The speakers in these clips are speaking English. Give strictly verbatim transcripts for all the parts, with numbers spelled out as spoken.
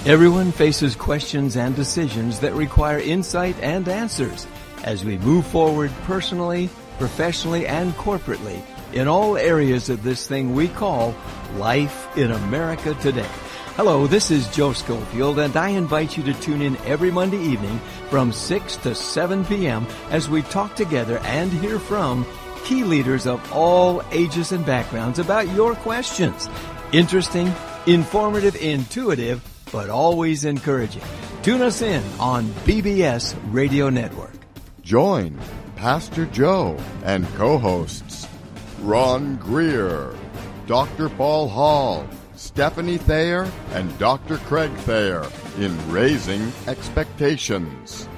Everyone faces questions and decisions that require insight and answers as we move forward personally, professionally, and corporately in all areas of this thing we call life in America today. Hello, this is Joe Schofield, and I invite you to tune in every Monday evening from six to seven p.m. as we talk together and hear from key leaders of all ages and backgrounds about your questions. Interesting, informative, intuitive, but always encouraging. Tune us in on B B S Radio Network. Join Pastor Joe and co-hosts Ron Greer, Doctor Paul Hall, Stephanie Thayer, and Doctor Craig Thayer in Raising Expectations.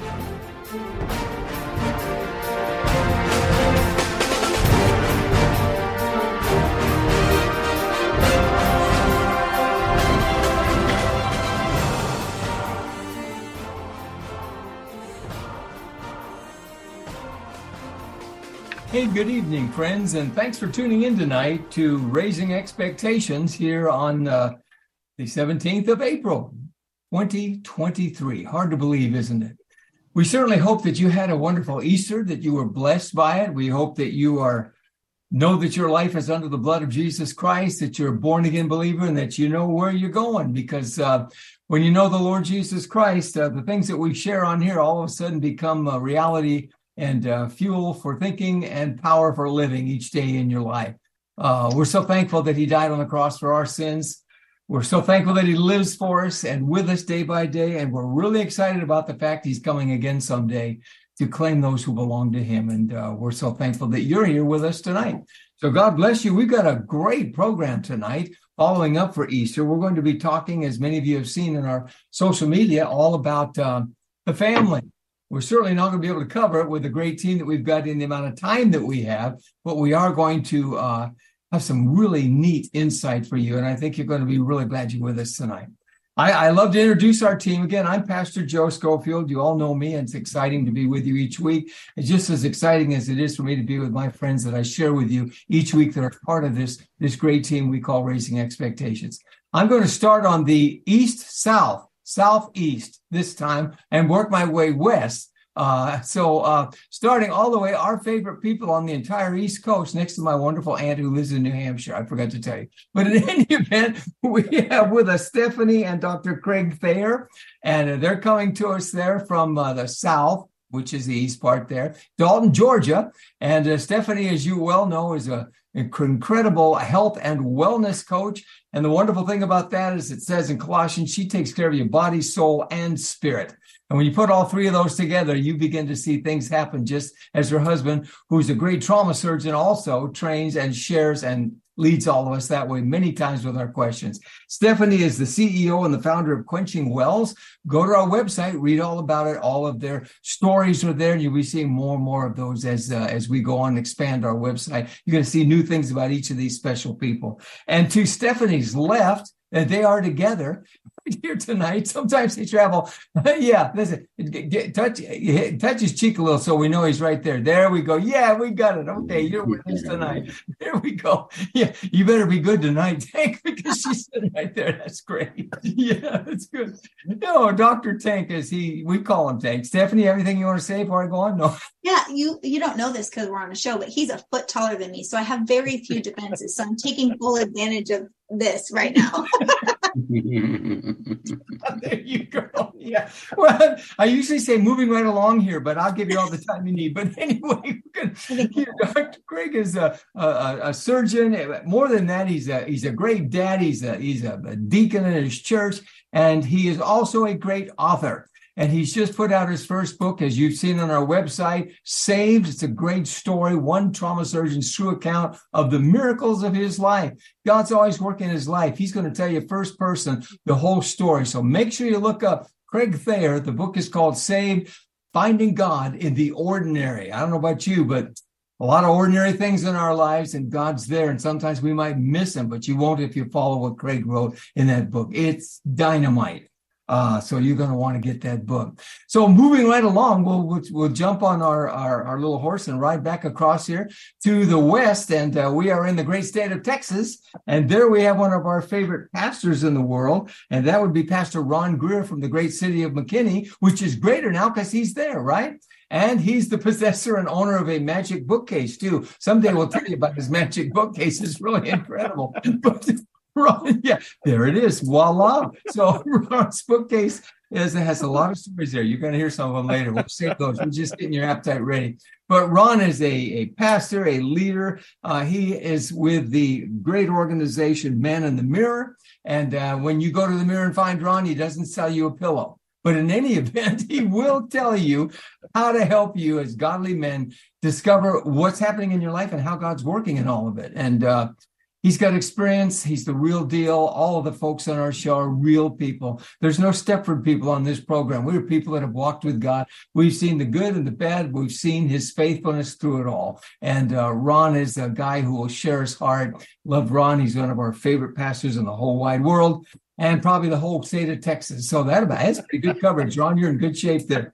Hey, good evening, friends, and thanks for tuning in tonight to Raising Expectations here on uh, the seventeenth of April, twenty twenty-three. Hard to believe, isn't it? We certainly hope that you had a wonderful Easter, that you were blessed by it. We hope that you are know that your life is under the blood of Jesus Christ, that you're a born-again believer, and that you know where you're going, because uh, when you know the Lord Jesus Christ, uh, the things that we share on here all of a sudden become a reality and uh, fuel for thinking and power for living each day in your life. Uh, we're so thankful that he died on the cross for our sins. We're so thankful that he lives for us and with us day by day. And we're really excited about the fact he's coming again someday to claim those who belong to him. And uh, we're so thankful that you're here with us tonight. So God bless you. We've got a great program tonight following up for Easter. We're going to be talking, as many of you have seen in our social media, all about uh, the family. We're certainly not going to be able to cover it with the great team that we've got in the amount of time that we have, but we are going to uh, have some really neat insight for you, and I think you're going to be really glad you're with us tonight. I, I love to introduce our team. Again, I'm Pastor Joe Schofield. You all know me, and it's exciting to be with you each week. It's just as exciting as it is for me to be with my friends that I share with you each week that are part of this, this great team we call Raising Expectations. I'm going to start on the east-south. Southeast this time and work my way west. Uh, so uh, starting all the way, our favorite people on the entire East Coast, next to my wonderful aunt who lives in New Hampshire. I forgot to tell you. But in any event, we have with us Stephanie and Doctor Craig Thayer, and uh, they're coming to us there from uh, the south, which is the east part there, Dalton, Georgia. And uh, Stephanie, as you well know, is a incredible health and wellness coach. And the wonderful thing about that is it says in Colossians, she takes care of your body, soul, and spirit. And when you put all three of those together, you begin to see things happen, just as her husband, who's a great trauma surgeon, also trains and shares and leads all of us that way many times with our questions. Stephanie is the C E O and the founder of Quenching Wells. Go to our website, read all about it. All of their stories are there, and you'll be seeing more and more of those as uh, as we go on and expand our website. You're going to see new things about each of these special people. And to Stephanie's left, and they are together here tonight. Sometimes they travel. Yeah, listen, get, get, touch, touch his cheek a little so we know he's right there. There we go. Yeah, we got it. Okay, you're with us tonight. There we go. Yeah, you better be good tonight, Tank, because she's sitting right there. That's great. Yeah, that's good. No, Doctor Tank, is he, we call him Tank. Stephanie, everything you want to say before I go on? No. Yeah, you you don't know this because we're on a show, but he's a foot taller than me, so I have very few defenses. So I'm taking full advantage of this right now. There you go. Yeah. Well, I usually say moving right along here, but I'll give you all the time you need. But anyway, Doctor Craig is a, a, a surgeon. More than that, he's a he's a great dad. He's a he's a, a deacon in his church, and he is also a great author. And he's just put out his first book, as you've seen on our website, Saved. It's a great story, one trauma surgeon's true account of the miracles of his life. God's always working in his life. He's going to tell you first person the whole story. So make sure you look up Craig Thayer. The book is called Saved, Finding God in the Ordinary. I don't know about you, but a lot of ordinary things in our lives, and God's there. And sometimes we might miss him, but you won't if you follow what Craig wrote in that book. It's dynamite. Uh, so you're going to want to get that book. So moving right along, we'll we'll, we'll jump on our, our, our little horse and ride back across here to the west. And uh, we are in the great state of Texas. And there we have one of our favorite pastors in the world. And that would be Pastor Ron Greer from the great city of McKinney, which is greater now because he's there, right? And he's the possessor and owner of a magic bookcase, too. Someday we'll tell you about his magic bookcase. It's really incredible. But Ron, yeah, there it is. Voila. So Ron's bookcase is, it has a lot of stories there. You're going to hear some of them later. We'll save those. We're just getting your appetite ready. But Ron is a, a pastor, a leader. Uh, he is with the great organization Man in the Mirror. And uh, when you go to the mirror and find Ron, he doesn't sell you a pillow. But in any event, he will tell you how to help you as godly men discover what's happening in your life and how God's working in all of it. And uh, he's got experience. He's the real deal. All of the folks on our show are real people. There's no Stepford people on this program. We're people that have walked with God. We've seen the good and the bad. We've seen his faithfulness through it all. And uh, Ron is a guy who will share his heart. Love Ron. He's one of our favorite pastors in the whole wide world, and probably the whole state of Texas. So that about, that's pretty good coverage. Ron, you're in good shape there.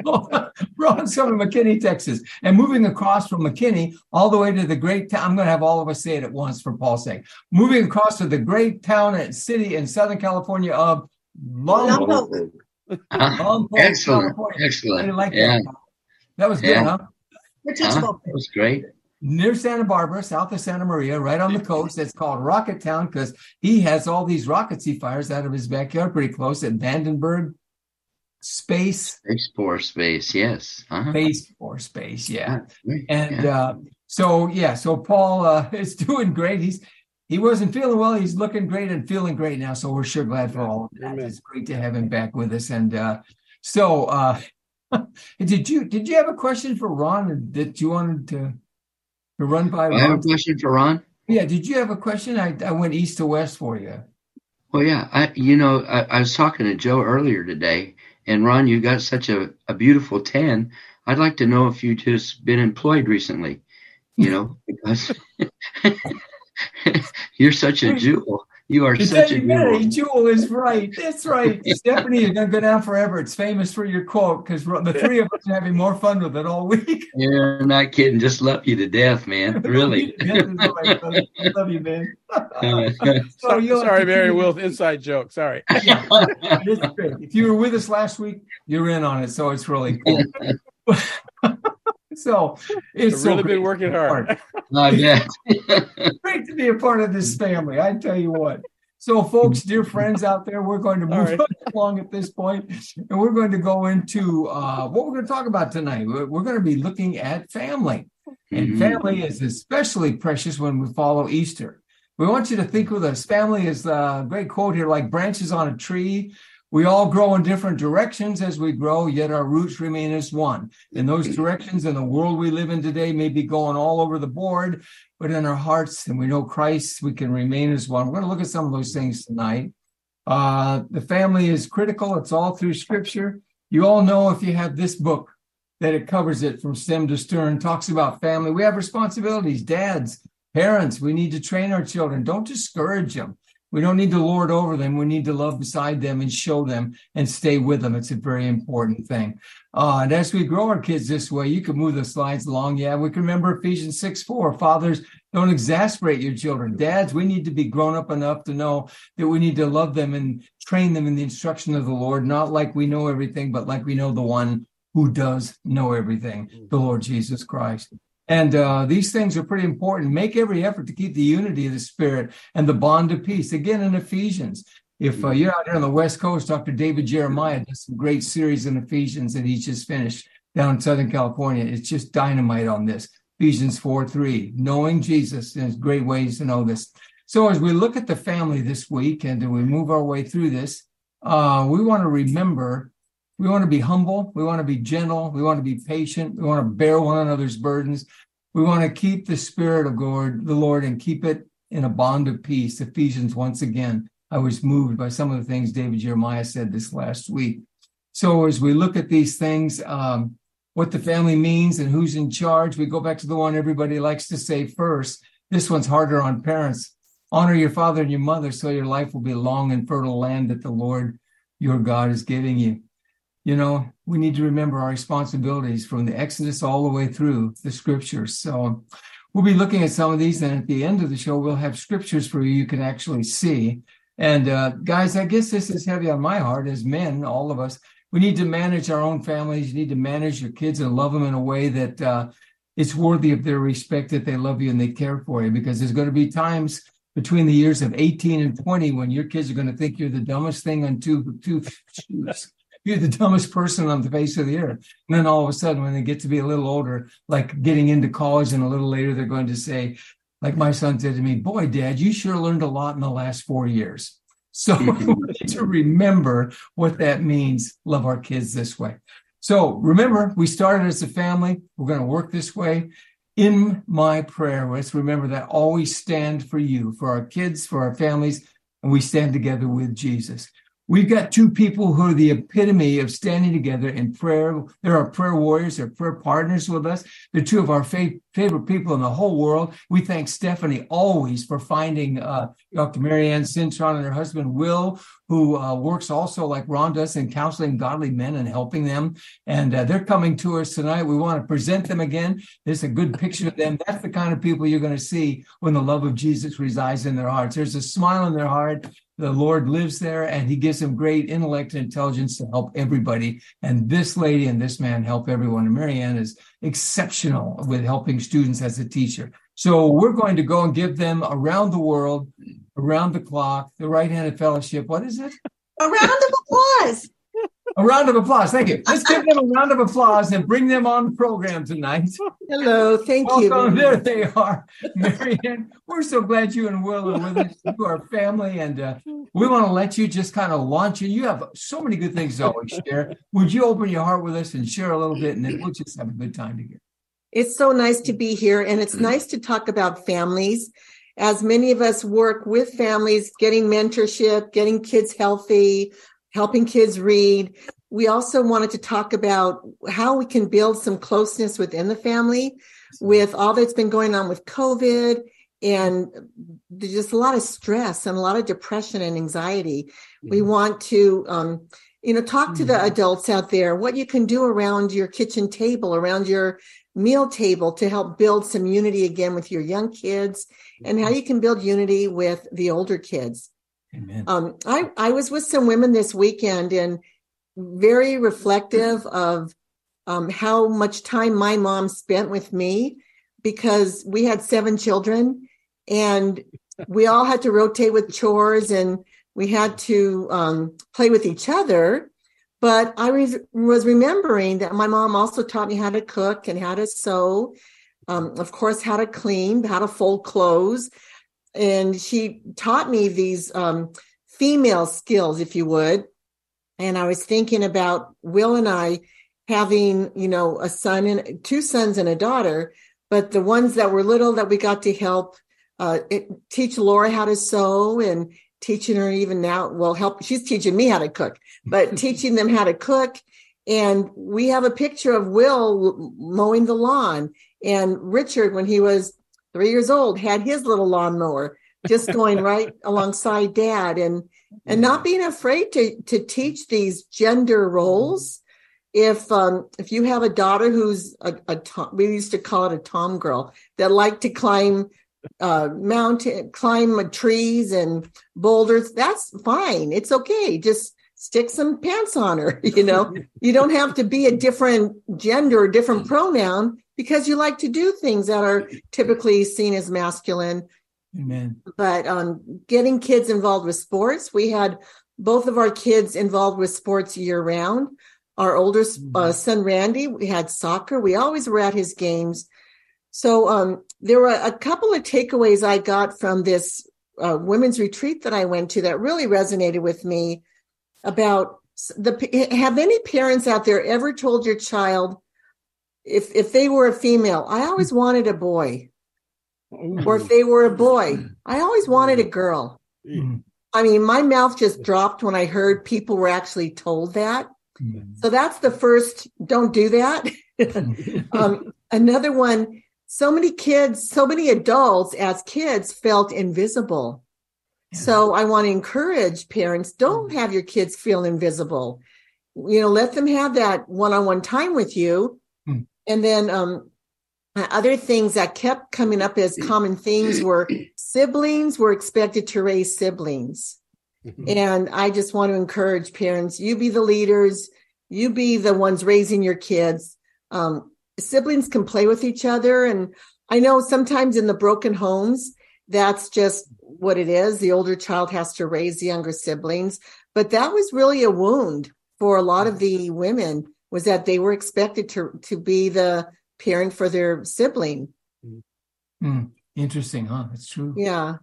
Ron's from McKinney, Texas. And moving across from McKinney all the way to the great town, I'm going to have all of us say it at once for Paul's sake. Moving across to the great town and city in Southern California of Lompoc. Uh, excellent. California. Excellent. I like yeah. that. That was good, yeah. huh? We're teachable. Uh, that was great. Near Santa Barbara, south of Santa Maria, right on the coast. It's called Rocket Town because he has all these rockets he fires out of his backyard pretty close at Vandenberg Space. Space Force Space, yes. Uh-huh. Space Force Space, yeah. yeah. And uh, so, yeah, so Paul uh, is doing great. He's He wasn't feeling well. He's looking great and feeling great now. So we're sure glad for all of that. Amen. It's great to have him back with us. And uh, so uh, did you did you have a question for Ron that you wanted to? To run by I have a question for Ron. Yeah, did you have a question? I, I went east to west for you. Well, yeah, I you know I, I was talking to Joe earlier today, and Ron, you got such a, a beautiful tan. I'd like to know if you just been employed recently, you know, because you're such a jewel. You are such a jewel. Jewel is right. That's right. Stephanie, you're going to go down forever. It's famous for your quote because the three of us are having more fun with it all week. You're not kidding. Just love you to death, man. Really. I love you, man. so Sorry, Mary Will, inside joke. Sorry. Yeah, it's great. If you were with us last week, you're in on it. So it's really cool. So it's I've so really been working hard. I bet. Great to be a part of this family. I tell you what. So, folks, dear friends out there, we're going to move right. along at this point, and we're going to go into uh, what we're going to talk about tonight. We're, we're going to be looking at family, and mm-hmm. family is especially precious when we follow Easter. We want you to think with us. Family is a great quote here, like branches on a tree. We all grow in different directions as we grow, yet our roots remain as one. In those directions, in the world we live in today, may be going all over the board, but in our hearts, and we know Christ, we can remain as one. We're going to look at some of those things tonight. Uh, the family is critical. It's all through Scripture. You all know if you have this book that it covers it from stem to stern, talks about family. We have responsibilities, dads, parents. We need to train our children. Don't discourage them. We don't need to lord over them. We need to love beside them and show them and stay with them. It's a very important thing. Uh, and as we grow our kids this way, you can move the slides along. Yeah, we can remember Ephesians six four. Fathers, don't exasperate your children. Dads, we need to be grown up enough to know that we need to love them and train them in the instruction of the Lord, not like we know everything, but like we know the one who does know everything, the Lord Jesus Christ. And uh, these things are pretty important. Make every effort to keep the unity of the Spirit and the bond of peace. Again, in Ephesians, if uh, you're out here on the West Coast, Doctor David Jeremiah does some great series in Ephesians that he's just finished down in Southern California. It's just dynamite on this. Ephesians four three, knowing Jesus. There's great ways to know this. So as we look at the family this week and we move our way through this, uh, we want to remember, we want to be humble. We want to be gentle. We want to be patient. We want to bear one another's burdens. We want to keep the spirit of God, the Lord, and keep it in a bond of peace. Ephesians, once again, I was moved by some of the things David Jeremiah said this last week. So as we look at these things, um, what the family means and who's in charge, we go back to the one everybody likes to say first. This one's harder on parents. Honor your father and your mother so your life will be a long and fertile land that the Lord your God is giving you. You know, we need to remember our responsibilities from the Exodus all the way through the scriptures. So we'll be looking at some of these, and at the end of the show, we'll have scriptures for you you can actually see. And uh, guys, I guess this is heavy on my heart as men, all of us. We need to manage our own families. You need to manage your kids and love them in a way that uh, it's worthy of their respect, that they love you and they care for you, because there's going to be times between the years of eighteen and twenty when your kids are going to think you're the dumbest thing on two, two shoes. You're the dumbest person on the face of the earth. And then all of a sudden, when they get to be a little older, like getting into college and a little later, they're going to say, like my son said to me, boy, Dad, you sure learned a lot in the last four years. So we need to remember what that means. Love our kids this way. So remember, we started as a family. We're going to work this way. In my prayer, let's remember that always stand for you, for our kids, for our families, and we stand together with Jesus. We've got two people who are the epitome of standing together in prayer. They're our prayer warriors. They're prayer partners with us. They're two of our fa- favorite people in the whole world. We thank Stephanie always for finding uh, Doctor Marianne Cintron and her husband, Will, who uh, works also like Ron does in counseling godly men and helping them. And uh, they're coming to us tonight. We want to present them again. There's a good picture of them. That's the kind of people you're going to see when the love of Jesus resides in their hearts. There's a smile in their heart. The Lord lives there, and he gives them great intellect and intelligence to help everybody. And this lady and this man help everyone. And Marianne is exceptional with helping students as a teacher. So we're going to go and give them around the world, around the clock, the right-handed fellowship. What is it? A round of applause. A round of applause. Thank you. Let's give them a round of applause and bring them on the program tonight. Hello. Thank Welcome. you. There they are. Marianne, we're so glad you and Will are with us. You are family, and uh, we want to let you just kind of launch in. You have so many good things to always share. Would you open your heart with us and share a little bit, and then we'll just have a good time together. It's so nice to be here, and it's nice to talk about families. As many of us work with families, getting mentorship, getting kids healthy, helping kids read. We also wanted to talk about how we can build some closeness within the family with all that's been going on with COVID, and there's just a lot of stress and a lot of depression and anxiety. Mm-hmm. We want to, um, you know, talk to mm-hmm. the adults out there, what you can do around your kitchen table, around your meal table to help build some unity again with your young kids, mm-hmm. and how you can build unity with the older kids. Amen. Um, I, I was with some women this weekend and very reflective of um, how much time my mom spent with me, because we had seven children and we all had to rotate with chores and we had to um, play with each other. But I was, was remembering that my mom also taught me how to cook and how to sew, um, of course, how to clean, how to fold clothes. And she taught me these um, female skills, if you would. And I was thinking about Will and I having, you know, a son and two sons and a daughter, but the ones that were little that we got to help uh, it, teach Laura how to sew, and teaching her even now, well, help. She's teaching me how to cook, but teaching them how to cook. And we have a picture of Will mowing the lawn, and Richard, when he was three years old, had his little lawnmower just going right alongside Dad, and and not being afraid to to teach these gender roles. If um if you have a daughter who's a, a tom, we used to call it a tom girl, that liked to climb uh mountain, climb trees and boulders, that's fine. It's okay. Just stick some pants on her. You know, you don't have to be a different gender or different pronoun because you like to do things that are typically seen as masculine. Amen. But um, getting kids involved with sports, we had both of our kids involved with sports year round. Our older uh, son, Randy, we had soccer. We always were at his games. So um, there were a couple of takeaways I got from this uh, women's retreat that I went to that really resonated with me about the, have any parents out there ever told your child, if if they were a female, I always wanted a boy, or if they were a boy, I always wanted a girl. I mean, my mouth just dropped when I heard people were actually told that. So that's the first, don't do that. um, another one, so many kids, so many adults as kids felt invisible. So I want to encourage parents, don't have your kids feel invisible. You know, let them have that one-on-one time with you. Mm. And then um, other things that kept coming up as common themes were siblings were expected to raise siblings. Mm-hmm. And I just want to encourage parents, you be the leaders, you be the ones raising your kids. Um, siblings can play with each other. And I know sometimes in the broken homes, that's just what it is. The older child has to raise the younger siblings. But that was really a wound for a lot of the women, was that they were expected to, to be the parent for their sibling. Mm, interesting, huh? It's true. Yeah.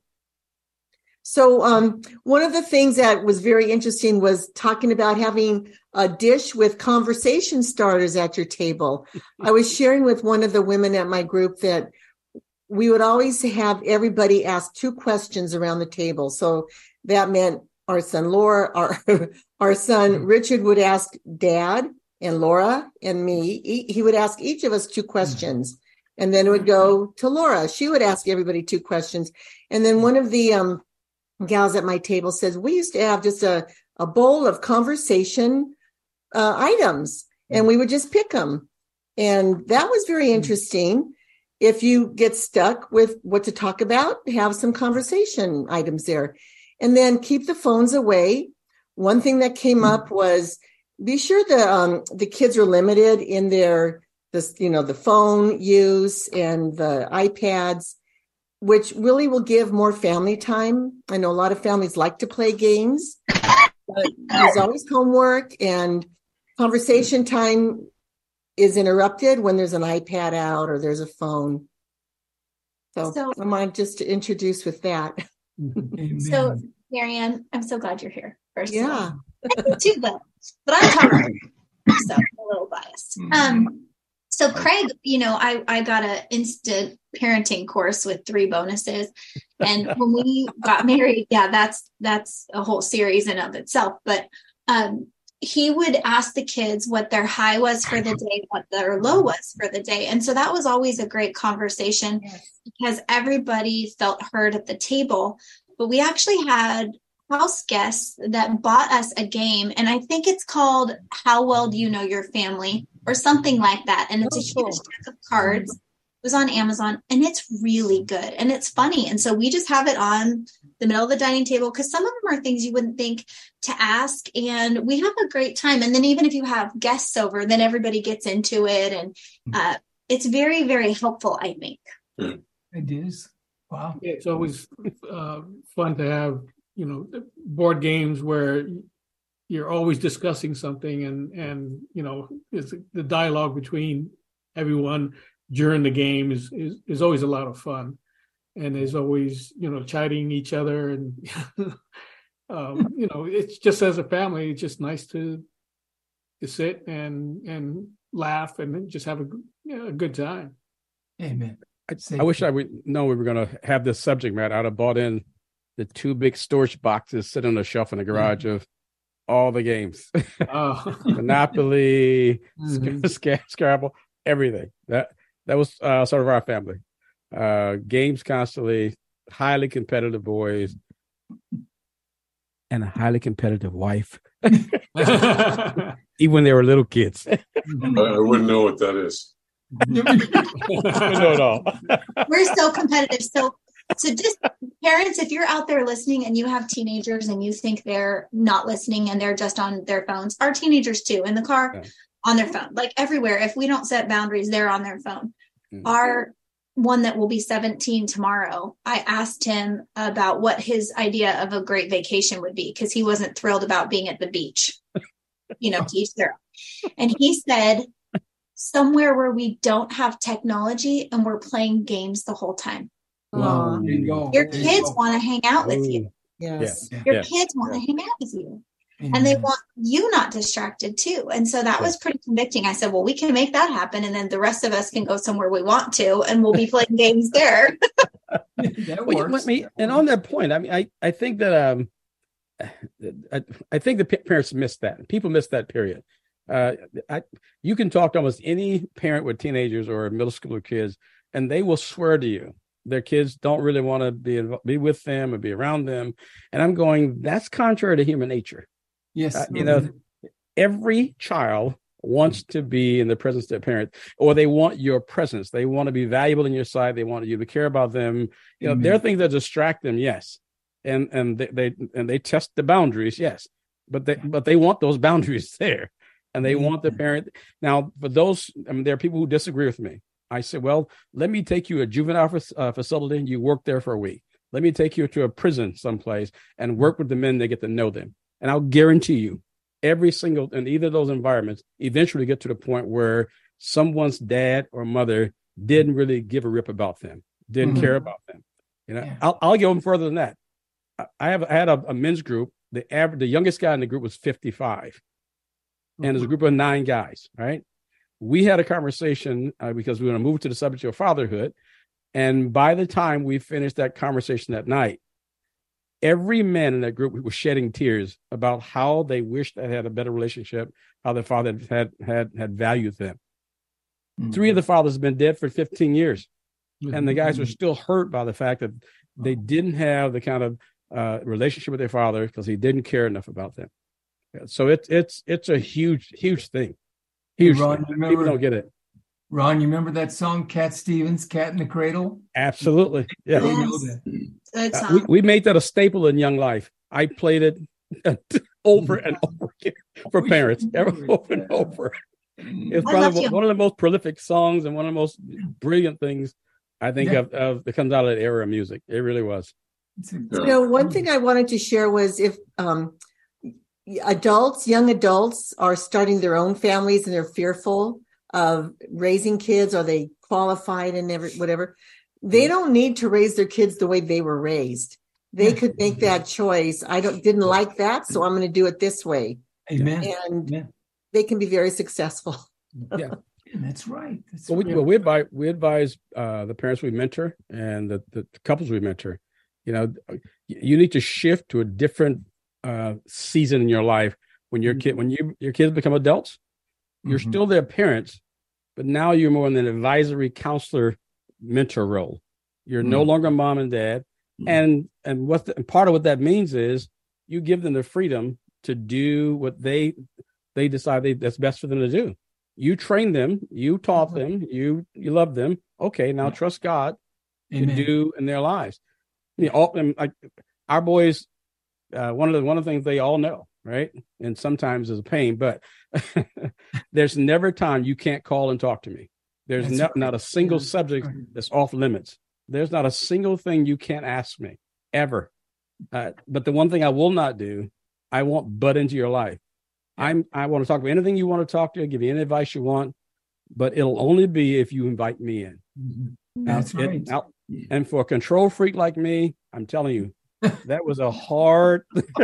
So um, one of the things that was very interesting was talking about having a dish with conversation starters at your table. I was sharing with one of the women at my group that we would always have everybody ask two questions around the table. So that meant our son Laura, our our son Richard would ask Dad and Laura and me. He would ask each of us two questions, and then it would go to Laura. She would ask everybody two questions, and then one of the um, gals at my table says we used to have just a a bowl of conversation uh, items, and we would just pick them, and that was very interesting. If you get stuck with what to talk about, have some conversation items there. And then keep the phones away. One thing that came up was be sure the um, the kids are limited in their this you know the phone use and the iPads, which really will give more family time. I know a lot of families like to play games, but there's always homework, and conversation time is interrupted when there's an iPad out or there's a phone. So, so I wanted just to introduce with that. Amen. So, Marianne, I'm so glad you're here. First yeah. of all. I do too, but, but I'm talking, so I'm a little biased. Um, so Craig, you know, I, I got an instant parenting course with three bonuses. And when we got married, yeah, that's, that's a whole series in of itself. But, um, he would ask the kids what their high was for the day, what their low was for the day. And so that was always a great conversation yes. because everybody felt heard at the table. But we actually had house guests that bought us a game. And I think it's called How Well Do You Know Your Family or something like that. And it's oh, a huge cool. deck of cards. It was on Amazon, and it's really good. And it's funny. And so we just have it on the middle of the dining table because some of them are things you wouldn't think to ask. And we have a great time. And then even if you have guests over, then everybody gets into it. And uh, it's very, very helpful, I think. It is. Wow. Yeah, it's always uh, fun to have, you know, board games where you're always discussing something and, and you know, it's the dialogue between everyone during the game is, is, is always a lot of fun. And there's always, you know, chiding each other. And, um, you know, it's just as a family, it's just nice to to sit and and laugh and just have a, you know, a good time. Amen. I, I wish I would know we were going to have this subject matter. I'd have bought in the two big storage boxes sitting on the shelf in the garage mm-hmm. of all the games. Oh. Monopoly, mm-hmm. Sc- Scrabble, everything. That that was uh, sort of our family. Uh, games constantly, highly competitive boys, and a highly competitive wife. Even when they were little kids. I, I wouldn't know what that is. I wouldn't know it all. We're so competitive. So, so just parents, if you're out there listening and you have teenagers and you think they're not listening and they're just on their phones, our teenagers too, in the car, yeah. on their phone, like everywhere. If we don't set boundaries, they're on their phone. Mm-hmm. Our one that will be seventeen tomorrow, I asked him about what his idea of a great vacation would be because he wasn't thrilled about being at the beach, you know, to each their own. And he said, somewhere where we don't have technology and we're playing games the whole time. Wow. There you go. Your there kids you want to hang out with you. Yes. Your yeah. kids want to hang out with you. Amen. And they want you not distracted too. And so that was pretty convicting. I said, well, we can make that happen. And then the rest of us can go somewhere we want to, and we'll be playing games there. That well, works. me, and on that point, I mean, I, I think that, um, I, I think the parents missed that. People missed that period. Uh, I, you can talk to almost any parent with teenagers or middle schooler kids, and they will swear to you their kids don't really want to be be with them or be around them. And I'm going, that's contrary to human nature. Yes. Uh, you know, every child wants to be in the presence of their parent, or they want your presence. They want to be valuable in your sight. They want you to care about them. You know, Amen. There are things that distract them. Yes. And, and they, they, and they test the boundaries. Yes. But they, but they want those boundaries there, and they want the parent. Now, for those, I mean, there are people who disagree with me. I said, well, let me take you to a juvenile uh, facility and you work there for a week. Let me take you to a prison someplace and work with the men that get to know them. And I'll guarantee you, every single, in either of those environments, eventually get to the point where someone's dad or mother didn't really give a rip about them, didn't mm-hmm. care about them. You know, yeah. I'll, I'll go even further than that. I have I had a, a men's group. The average, the youngest guy in the group was fifty-five, mm-hmm. and there's a group of nine guys. Right? We had a conversation uh, because we were going to move to the subject of fatherhood, and by the time we finished that conversation that night, every man in that group was shedding tears about how they wished they had a better relationship, how their father had had had valued them. Mm-hmm. Three of the fathers have been dead for fifteen years, mm-hmm. and the guys were still hurt by the fact that they didn't have the kind of uh, relationship with their father because he didn't care enough about them. So it's it's it's a huge huge thing. Huge. Ron, thing. remember, People don't get it. Ron, you remember that song, Cat Stevens, "Cat in the Cradle"? Absolutely. Yeah. Yes. Good Uh, song. we, we made that a staple in Young Life. I played it over and over again for parents, over and over. It's probably one of the most prolific songs and one of the most brilliant things I think Yeah. of, of that comes out of that era of music. It really was. You know, one thing I wanted to share was if um, adults, young adults are starting their own families and they're fearful of raising kids, or they qualified and never, whatever, they don't need to raise their kids the way they were raised. They could make that choice. I don't didn't like that, so I'm going to do it this way. Amen. And Amen. they can be very successful. Yeah. That's right. That's Well, we, right. well, we advise, we advise uh, the parents we mentor and the, the couples we mentor, you know, you need to shift to a different uh, season in your life when your kid, when you, your kids become adults, you're Mhm. still their parents, but now you're more in an advisory counselor mentor role. You're no Mhm. longer mom and dad. And, and what the, and part of what that means is you give them the freedom to do what they, they decide they, that's best for them to do. You train them, you taught them, you, you love them. Okay. Now trust God Amen. to do in their lives. You know, all, and like our boys, uh, one of the, one of the things they all know, right? And sometimes is a pain, but there's never a time you can't call and talk to me. There's That's no, right. not a single Yeah. subject Right. that's off limits. There's not a single thing you can't ask me ever. Uh, but the one thing I will not do, I won't butt into your life. I'm, I want to talk about anything you want to talk to, give you any advice you want, but it'll only be if you invite me in. Mhm. Now, That's it- right. now- and for a control freak like me, I'm telling you, that was a hard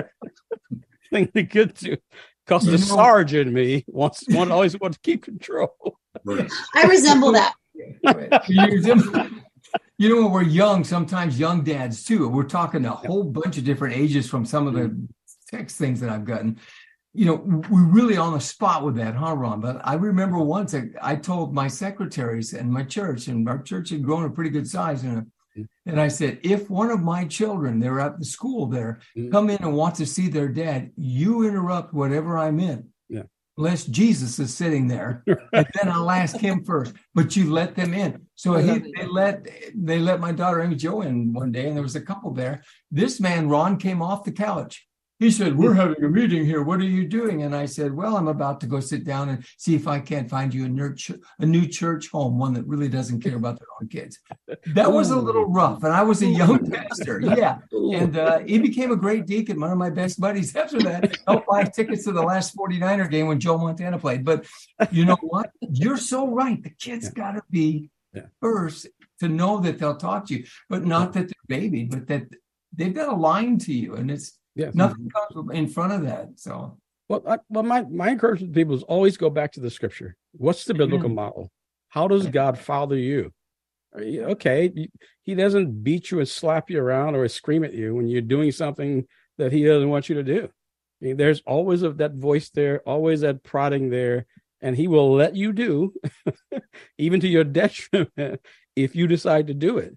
thing to get to, because the You know- sergeant in me wants one always wants to keep control. Right. I resemble that. you, know, you know, when we're young, sometimes young dads too, we're talking a whole bunch of different ages from some of the text things that I've gotten. You know, we're really on the spot with that, huh, Ron? But I remember once I, I told my secretaries and my church, and our church had grown a pretty good size, and, and I said, if one of my children, they're at the school there, Mhm. come in and want to see their dad, you interrupt whatever I'm in. Yeah. Unless Jesus is sitting there, and then I'll ask him first. But you let them in. So I he, love it. they let they let my daughter Amy Jo in one day, and there was a couple there. This man, Ron, came off the couch. He said, "We're having a meeting here. What are you doing?" And I said, "Well, I'm about to go sit down and see if I can't find you a, nurch, a new church home, one that really doesn't care about their own kids." That was a little rough, and I was a young pastor. Yeah, and uh, he became a great deacon, one of my best buddies. After that, helped buy tickets to the last forty-niner game when Joe Montana played. But you know what? You're so right. The kids Yeah. got to be Yeah. first to know that they'll talk to you, but not that they're baby, but that they've got a line to you, and it's Yes. nothing comes in front of that. So Well, I, well, my, my encouragement to people is always go back to the scripture. What's the biblical Amen. model? How does God father you? Are you- Okay, you- he doesn't beat you and slap you around or scream at you when you're doing something that he doesn't want you to do. I mean, there's always a, that voice there, always that prodding there, and he will let you do, even to your detriment, if you decide to do it.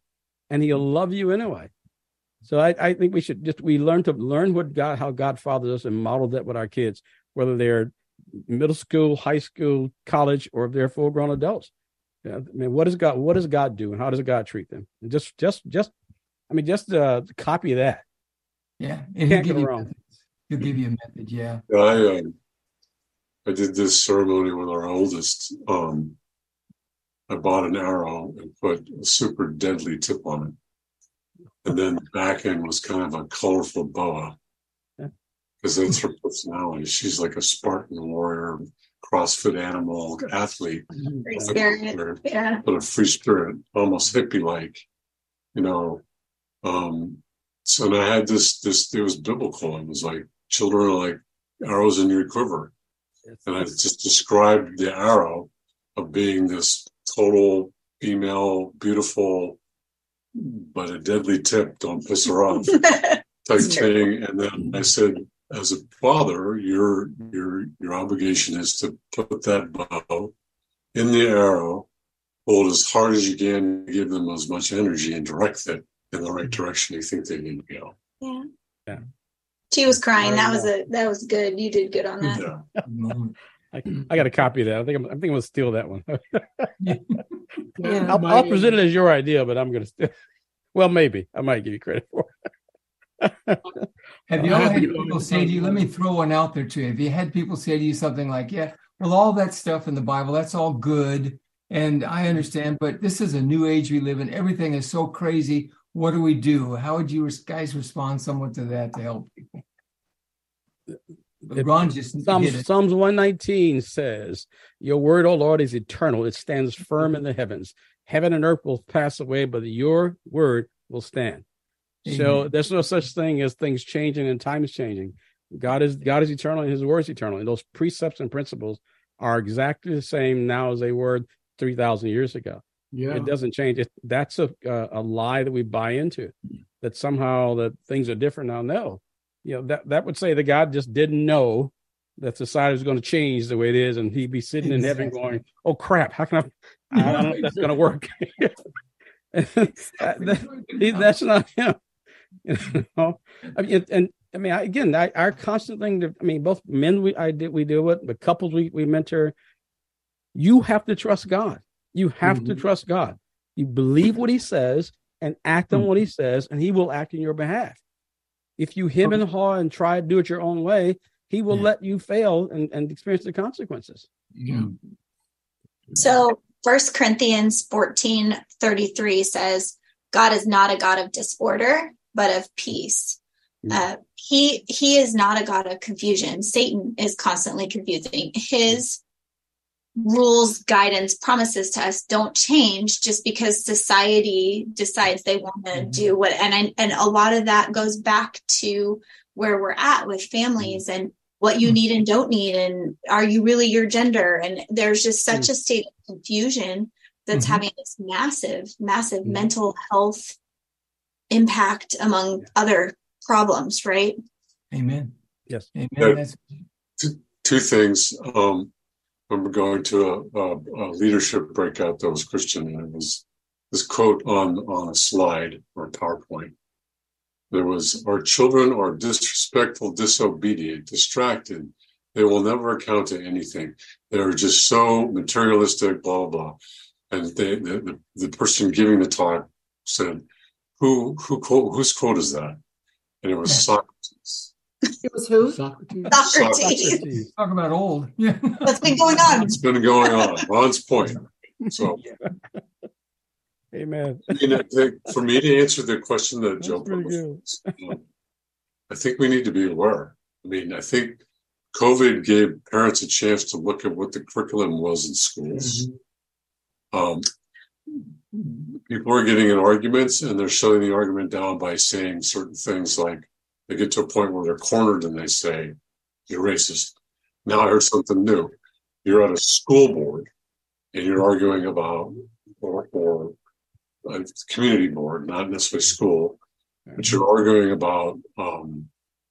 and he'll love you anyway. So I, I think we should just, we learn to learn what God, how God fathers us and model that with our kids, whether they're middle school, high school, college, or if they're full grown adults. Yeah, I mean, what does God, what does God do and how does God treat them? And just, just, just, I mean, just uh, copy that. Yeah. And he'll give, you he'll give you a method. Yeah. I, um, I did this ceremony with our oldest. Um, I bought an arrow and put a super deadly tip on it. And then the back end was kind of a colorful boa, because that's her personality. She's like a Spartan warrior, CrossFit animal athlete. Free spirit. Yeah. But a free spirit, almost hippie-like, you know. Um, so and I had this, this, it was biblical. It was like, children are like arrows in your quiver. And I just described the arrow of being this total female, beautiful, but a deadly tip, don't piss her off type thing. And then I said, as a father, your your your obligation is to put that bow in the arrow, hold as hard as you can, give them as much energy and direct it in the right direction you think they need to go. Yeah. Yeah. She was crying. That was a that was good. You did good on that. Yeah. I, I got a copy of that. I think I'm, I think I'm gonna steal that one. Yeah. I'll, I'll present it as your idea, but I'm gonna steal. Well, maybe I might give you credit for it. Have you ever had people say to you, let me throw one out there too. Have you had people say to you something like, yeah, well, all that stuff in the Bible, that's all good. And I understand, but this is a new age we live in. Everything is so crazy. What do we do? How would you guys respond somewhat to that to help people? But Ron just Psalms, Psalms one nineteen says, your word, O Lord, is eternal. It stands firm in the heavens. Heaven and earth will pass away, but your word will stand. Amen. So there's no such thing as things changing and times changing. God is God is eternal and his word is eternal. And those precepts and principles are exactly the same now as they were three thousand years ago. Yeah. It doesn't change. It, that's a, a a lie that we buy into, that somehow that things are different now. No. You know, that, that would say that God just didn't know that society was going to change the way it is, and he'd be sitting in heaven going, oh, crap, how can I, I don't know if that's going to work. that, that's not him. You know? I mean, and I mean, I, again, I, our constant thing, to, I mean, both men we I did we deal with, but couples we, we mentor, you have to trust God. You have mm-hmm. to trust God. You believe what he says and act on mm-hmm. what he says, and he will act in your behalf. If you hem and haw and try to do it your own way, he will yeah. let you fail and, and experience the consequences. Yeah. So First Corinthians fourteen thirty-three says, God is not a God of disorder, but of peace. Yeah. Uh, he he is not a God of confusion. Satan is constantly confusing. His rules, guidance, promises to us don't change just because society decides they want to mm-hmm. do what, and and a lot of that goes back to where we're at with families and what you need and don't need, and are you really your gender? And there's just such mm-hmm. a state of confusion that's mm-hmm. having this massive, massive mm-hmm. mental health impact among other problems, right? Amen. Yes. Amen. Yeah. That's- two, two things. Um, I remember going to a, a, a leadership breakout that was Christian, and it was this quote on, on a slide or a PowerPoint. There was, our children are disrespectful, disobedient, distracted. They will never account to anything. They're just so materialistic, blah, blah. And they, the, the, the person giving the talk said, who, who quote, whose quote is that? And it was Socrates. It was who? Socrates. Socrates. Socrates. Talk about old. Yeah. What's been going on? It's been going on. Ron's point. So, amen. You know, for me to answer the question that Joe posed, um, I think we need to be aware. I mean, I think COVID gave parents a chance to look at what the curriculum was in schools. Mm-hmm. Um, people are getting in arguments, and they're shutting the argument down by saying certain things like, they get to a point where they're cornered and they say, you're racist. Now I heard something new. You're at a school board and you're arguing about, or, or a community board, not necessarily school, but you're arguing about um,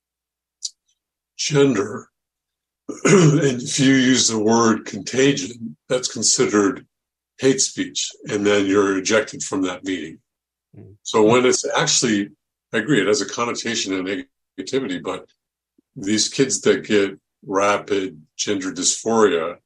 gender. And if you use the word contagion, that's considered hate speech. And then you're ejected from that meeting. So when it's actually, I agree, it has a connotation and negativity, but these kids that get rapid gender dysphoria,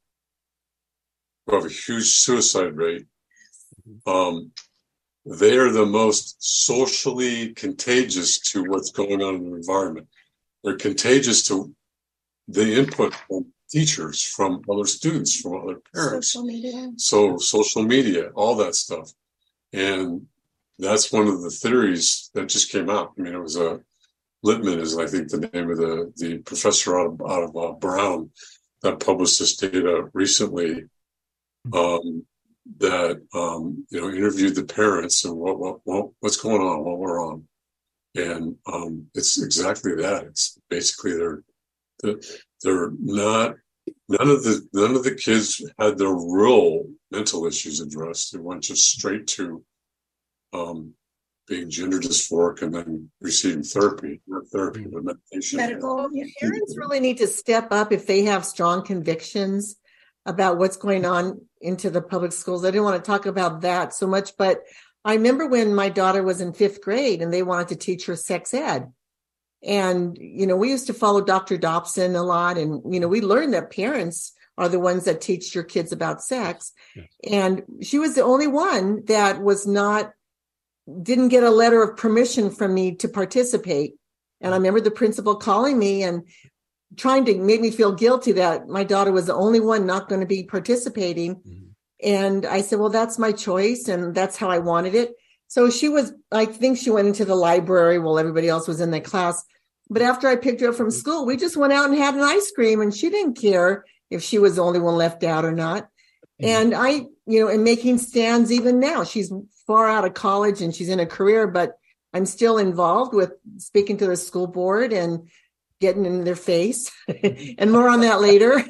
who have a huge suicide rate, um, they are the most socially contagious to what's going on in the environment. They're contagious to the input from teachers, from other students, from other parents. Social media. So social media, all that stuff. And that's one of the theories that just came out. I mean, it was a Littman is, I think, the name of the, the professor out of, out of uh, Brown that published this data recently, um, that, um, you know, interviewed the parents and what, what, what, what's going on, what we're on. And, um, it's exactly that. It's basically they're, they're not, none of the, none of the kids had their real mental issues addressed. They went just straight to, um, being gender dysphoric and then receiving therapy, not therapy, but medication. Medical. Parents really need to step up if they have strong convictions about what's going on into the public schools. I didn't want to talk about that so much, but I remember when my daughter was in fifth grade and they wanted to teach her sex ed. And, you know, we used to follow Doctor Dobson a lot. And, you know, we learned that parents are the ones that teach your kids about sex. Yes. And she was the only one that was not didn't get a letter of permission from me to participate. And I remember the principal calling me and trying to make me feel guilty that my daughter was the only one not going to be participating. Mm-hmm. And I said, well, that's my choice. And that's how I wanted it. So she was, I think she went into the library while everybody else was in the class. But after I picked her up from school, we just went out and had an ice cream and she didn't care if she was the only one left out or not. Mm-hmm. And I, you know, am making stands even now. She's far out of college and she's in a career, but I'm still involved with speaking to the school board and getting in their face and more on that later.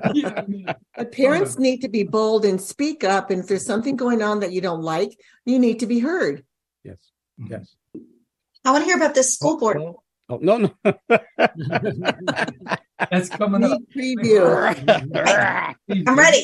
But parents need to be bold and speak up. And if there's something going on that you don't like, you need to be heard. Yes. Yes. I want to hear about this school board. Oh, oh no, no. That's coming up. Preview. I'm ready.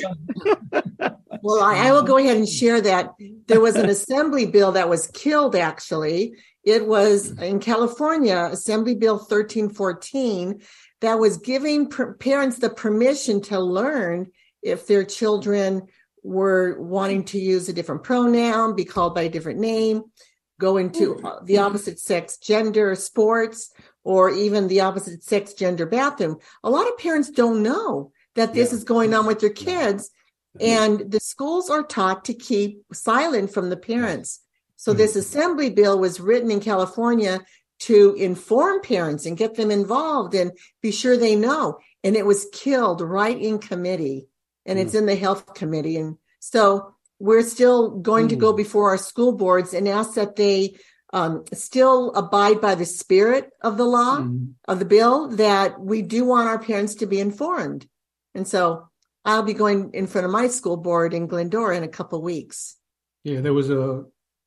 Well, I, I will go ahead and share that there was an assembly bill that was killed, actually. It was in California, Assembly Bill thirteen fourteen, that was giving per- parents the permission to learn if their children were wanting to use a different pronoun, be called by a different name, go into the opposite sex gender sports, or even the opposite sex gender bathroom. A lot of parents don't know that this yeah. is going on with their kids. And the schools are taught to keep silent from the parents. So mm-hmm. this assembly bill was written in California to inform parents and get them involved and be sure they know. And it was killed right in committee. And mm-hmm. it's in the health committee. And so we're still going mm-hmm. to go before our school boards and ask that they um, still abide by the spirit of the law, mm-hmm. of the bill, that we do want our parents to be informed. And so I'll be going in front of my school board in Glendora in a couple of weeks. Yeah, there was a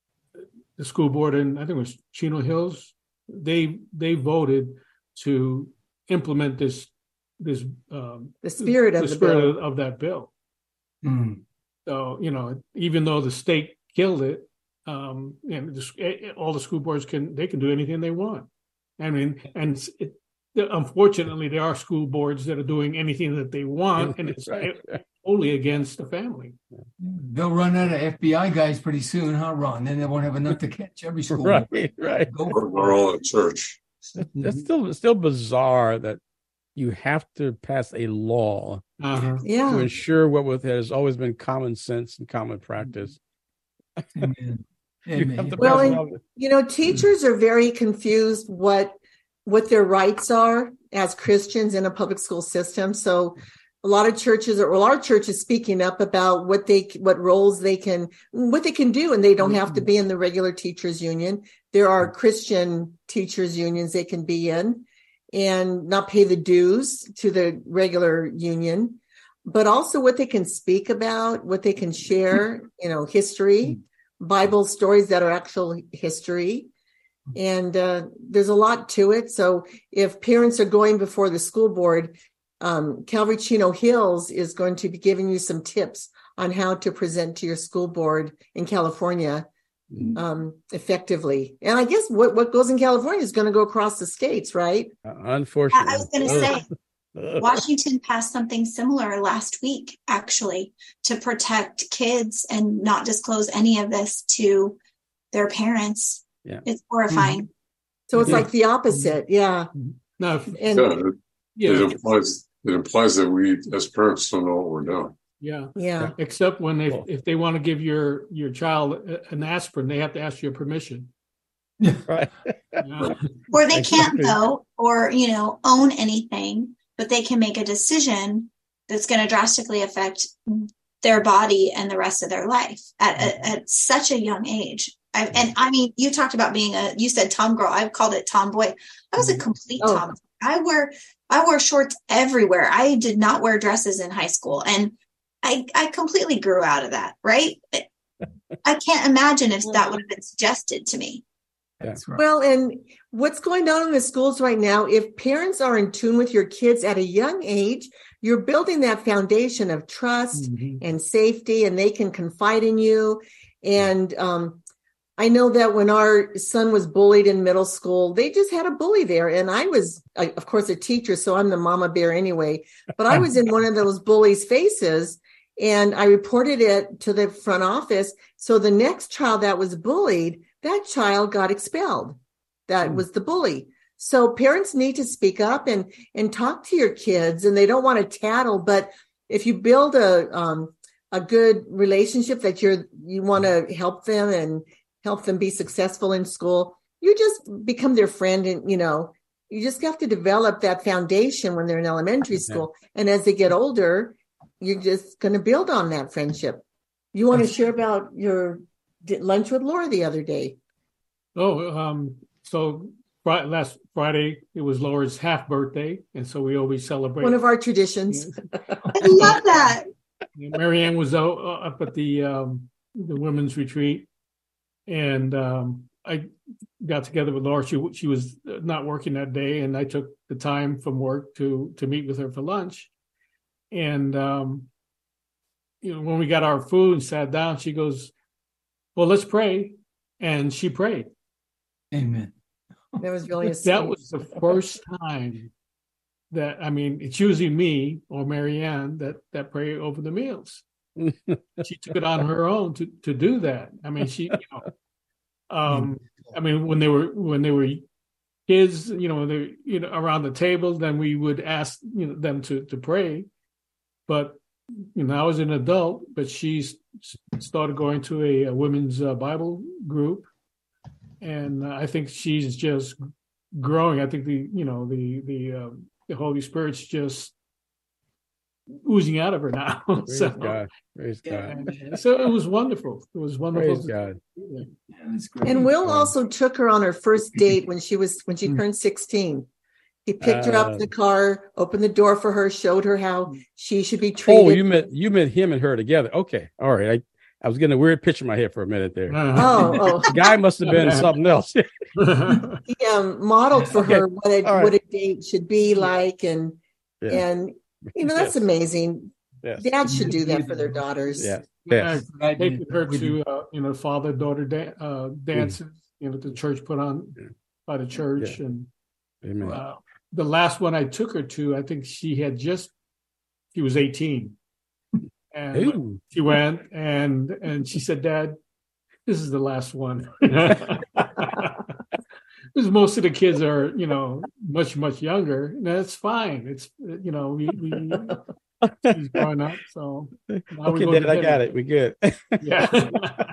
the school board in, I think it was Chino Hills. They they voted to implement this this um, the spirit of the, the spirit bill. Of, of that bill. Mm. So you know, even though the state killed it, um, and the, all the school boards can they can do anything they want. I mean, and it, unfortunately, there are school boards that are doing anything that they want, and it's right. totally against the family. They'll run out of F B I guys pretty soon, huh, Ron? Then they won't have enough to catch every school. Right, right. Go We're all at church. That's still it's still bizarre that you have to pass a law uh-huh. yeah. to ensure what with has always been common sense and common practice. Amen. Amen. Well, and, you know, teachers are very confused what what their rights are as Christians in a public school system. So a lot of churches or a lot of churches speaking up about what they, what roles they can, what they can do. And they don't have to be in the regular teachers union. There are Christian teachers unions they can be in and not pay the dues to the regular union, but also what they can speak about, what they can share, you know, history, Bible stories that are actual history. And uh, there's a lot to it. So if parents are going before the school board, um, Calvary Chino Hills is going to be giving you some tips on how to present to your school board in California um, effectively. And I guess what, what goes in California is going to go across the states, right? Uh, unfortunately. I was going to say, Washington passed something similar last week, actually, to protect kids and not disclose any of this to their parents. Yeah. It's horrifying. Mm-hmm. So it's yeah. like the opposite. Yeah. No, if, and, yeah, it, yeah. it implies it implies that we as parents don't know what we're doing. Yeah. Yeah. Except when they, if they want to give your, your child an aspirin, they have to ask your permission. Yeah. Right. Yeah. Or they can't though, or, you know, own anything, but they can make a decision that's going to drastically affect their body and the rest of their life at, at, at such a young age. I've, and I mean, you talked about being a, you said tom girl. I've called it tomboy. I was a complete oh. tom. I wore, I wore shorts everywhere. I did not wear dresses in high school. And I, I completely grew out of that. Right. I can't imagine if that would have been suggested to me. That's right. Well, and what's going on in the schools right now, if parents are in tune with your kids at a young age, you're building that foundation of trust mm-hmm. and safety, and they can confide in you. And um, I know that when our son was bullied in middle school, they just had a bully there. And I was, I, of course, a teacher, so I'm the mama bear anyway. But I was in one of those bullies' faces, and I reported it to the front office. So the next child that was bullied, that child got expelled. That mm. was the bully. So parents need to speak up and, and talk to your kids, and they don't want to tattle. But if you build a, um, a good relationship that you're, you want to help them and help them be successful in school, you just become their friend. And, you know, you just have to develop that foundation when they're in elementary school. And as they get older, you're just going to build on that friendship. You want to share about your lunch with Laura the other day? Oh, um, so last Friday, it was Laura's half birthday. And so we always celebrate. One of our traditions. I love that. Marianne was out, uh, up at the um, the women's retreat. And um, I got together with Laura. She she was not working that day. And I took the time from work to to meet with her for lunch. And, um, you know, when we got our food and sat down, she goes, well, let's pray. And she prayed. Amen. That was really a that was the first time that, I mean, it's usually me or Marianne that, that pray over the meals. She took it on her own to, to do that. I mean, she, you know, um, I mean, when they were, when they were kids, you know, they, you know, around the table, then we would ask, you know, them to, to pray. But, you know, I was an adult, but she started going to a, a women's uh, Bible group. And uh, I think she's just growing. I think the, you know, the, the, um, the Holy Spirit's just oozing out of her now. Praise so, God. Praise yeah, God. So it was wonderful. It was wonderful. Praise God. Yeah, that's great. And Will also took her on her first date when she was, when she turned sixteen. He picked her up in the car, opened the door for her, showed her how she should be treated. Oh, you meant you meant him and her together. Okay, all right. I, I was getting a weird picture in my head for a minute there. Oh, oh. The guy must have been something else. He um, modeled for okay. her what a right. what a date should be like, and yeah. and you know that's yes. amazing. Yes. Dads should do that for their daughters. Yeah, yes. Yeah. Taking her to uh, you know father daughter da- uh, dances. Mm. You know the church put on yeah. by the church, yeah. and Amen. Uh, the last one I took her to, I think she had just she was eighteen. And Ooh. She went and and she said, Dad, this is the last one. Because most of the kids are, you know, much, much younger. And that's fine. It's, you know, we, we she's growing up. So now okay, Dad, I got it. We good. Yeah.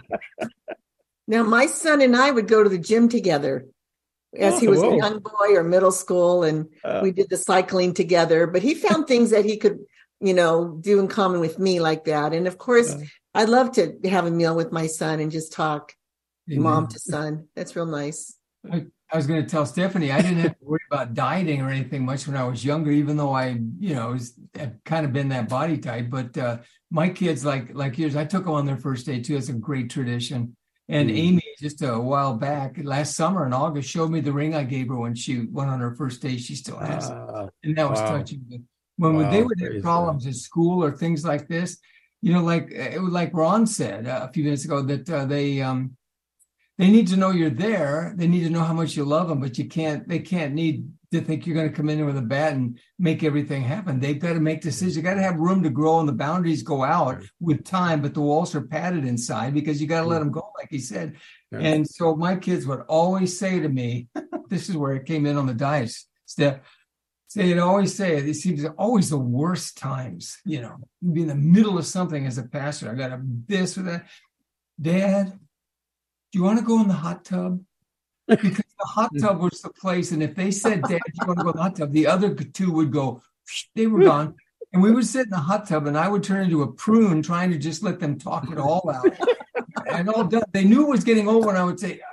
Now, my son and I would go to the gym together as he was oh, a young boy or middle school, and uh, we did the cycling together. But he found things that he could, you know, do in common with me like that. And of course, uh, I'd love to have a meal with my son and just talk amen. Mom to son. That's real nice. I, I was going to tell Stephanie, I didn't have to worry about dieting or anything much when I was younger, even though I, you know, was, I've kind of been that body type. But uh, my kids, like like yours, I took them on their first date too. It's a great tradition. And mm. Amy, just a while back, last summer in August, showed me the ring I gave her when she went on her first date. She still has uh, it. And that was wow. touching. But when wow, they would have problems God. At school or things like this, you know, like it was like Ron said uh, a few minutes ago that uh, they, um, they need to know you're there. They need to know how much you love them, but you can't, they can't need to think you're going to come in with a bat and make everything happen. They've got to make decisions. You got to have room to grow and the boundaries go out with time, but the walls are padded inside because you got to let them go, like he said. Yeah. And so my kids would always say to me, this is where it came in on the dice, Steph. They'd always say it. It seems always the worst times, you know, you'd be in the middle of something as a pastor. I got a this or that. Dad, do you want to go in the hot tub? Because the hot tub was the place. And if they said, Dad, do you want to go in the hot tub? The other two would go, they were gone. And we would sit in the hot tub and I would turn into a prune trying to just let them talk it all out. And all done. They knew it was getting over and I would say,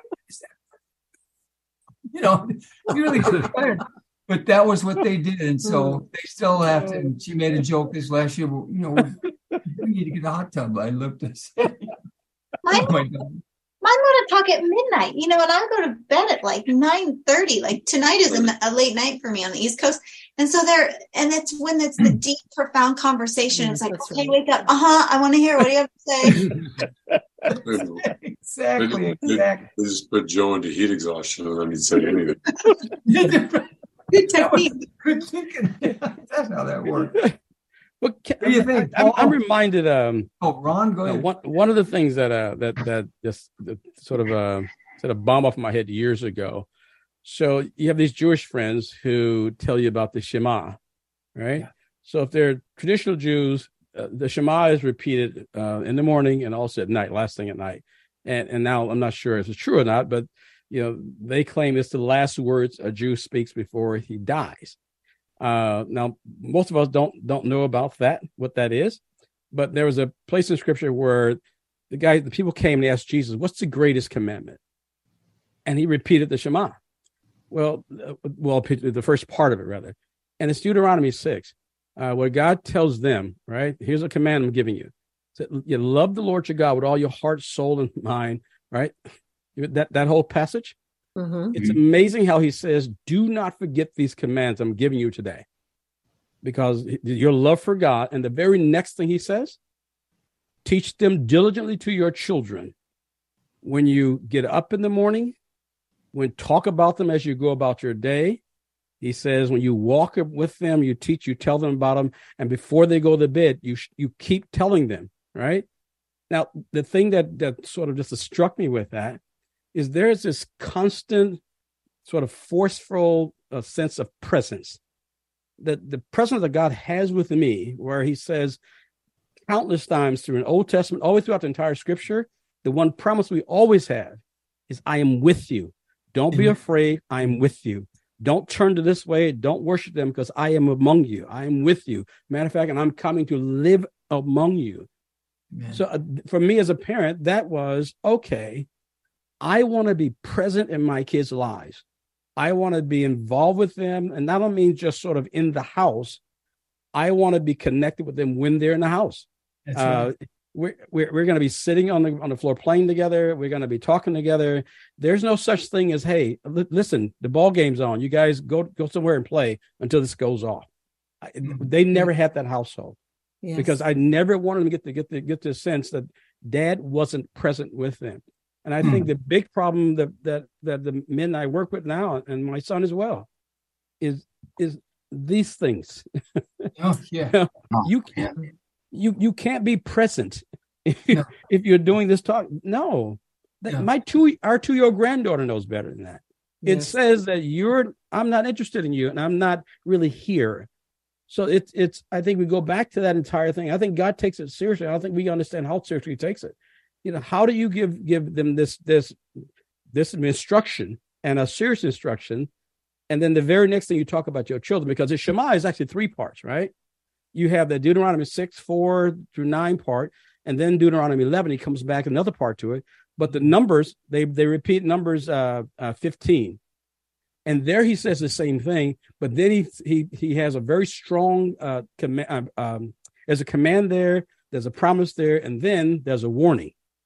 you know, you really could have fired. But that was what they did. And so they still have to. And she made a joke this last year, you know, we need to get a hot tub. I looked and said, oh my God. Mine want to talk at midnight, you know, and I go to bed at like nine thirty. Like tonight is a, a late night for me on the East Coast. And so they're, and it's when it's the deep, profound conversation. It's like, okay, wake up. Uh-huh. I want to hear what do you have to say. exactly. They, exactly. They just put Joe into heat exhaustion and then he'd say anything. Good technique. Good thinking. That's how that works. Well, what do you think? I, I'm, I'm reminded. Um, oh, Ron, go ahead. Uh, one one of the things that uh, that that just that sort of uh, sort of bomb off my head years ago. So you have these Jewish friends who tell you about the Shema, right? Yeah. So if they're traditional Jews, uh, the Shema is repeated uh, in the morning and also at night, last thing at night. And and now I'm not sure if it's true or not, but you know they claim it's the last words a Jew speaks before he dies. Uh, now, most of us don't don't know about that, what that is, but there was a place in Scripture where the guy, the people came and asked Jesus, "What's the greatest commandment?" And he repeated the Shema. Well, uh, well, the first part of it rather, and it's Deuteronomy six, uh, where God tells them, right? Here's a command I'm giving you: so you love the Lord your God with all your heart, soul, and mind. Right? That that whole passage. Mm-hmm. It's amazing how he says, do not forget these commands I'm giving you today, because your love for God. And the very next thing he says, teach them diligently to your children when you get up in the morning, when talk about them as you go about your day. He says, when you walk with them, you teach, you tell them about them. And before they go to bed, you, you keep telling them, right? Now, the thing that, that sort of just struck me with that is there's this constant sort of forceful uh, sense of presence that the presence that God has with me, where he says countless times through an Old Testament, always throughout the entire Scripture, the one promise we always have is, I am with you. Don't be afraid. I am with you. Don't turn to this way. Don't worship them, because I am among you. I am with you. Matter of fact, and I'm coming to live among you. Amen. So uh, for me as a parent, that was, okay, I want to be present in my kids' lives. I want to be involved with them. And that don't mean just sort of in the house. I want to be connected with them when they're in the house. That's uh, right. We're, we're, we're going to be sitting on the on the floor playing together. We're going to be talking together. There's no such thing as, hey, li- listen, the ball game's on. You guys go, go somewhere and play until this goes off. I, mm-hmm. They never had that household. Yes. Because I never wanted them to get to get the get the sense that Dad wasn't present with them. And I think the big problem that, that that the men I work with now, and my son as well, is is these things. Oh yeah, you, know, you can't you you can't be present if you, no. if you're doing this talk. No, that, no. my two our two year old granddaughter knows better than that. Yes. It says that you're I'm not interested in you, and I'm not really here. So it's it's. I think we go back to that entire thing. I think God takes it seriously. I don't think we understand how seriously He takes it. You know, how do you give give them this this this instruction and a serious instruction, and then the very next thing you talk about your children, because the Shema is actually three parts, right? You have the Deuteronomy six, four through nine part, and then Deuteronomy eleven. He comes back another part to it, but the numbers they they repeat numbers uh, uh, fifteen, and there he says the same thing, but then he he he has a very strong uh, command. Uh, um, there's a command there, there's a promise there, and then there's a warning.